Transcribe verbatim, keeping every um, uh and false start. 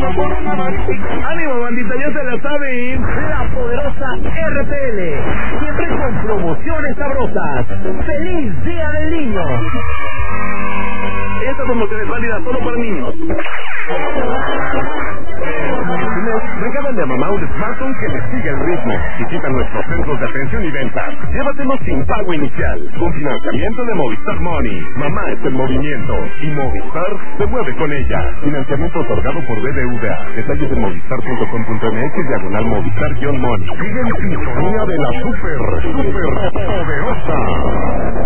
Ánimo, bandita, ya se la saben. La poderosa R P L, siempre con promociones sabrosas. ¡Feliz Día del Niño! Esta promoción es válida solo para niños. Regálale a mamá un smartphone que le siga el ritmo. Visita nuestros centros de atención y venta. Llévatelo sin pago inicial. Con financiamiento de Movistar Money. Mamá es el movimiento. Y Movistar se mueve con ella. Financiamiento otorgado por B B V A. Detalles en movistar punto com punto m x diagonal Movistar-Money. Sigue en sintonía de la super, super poderosa.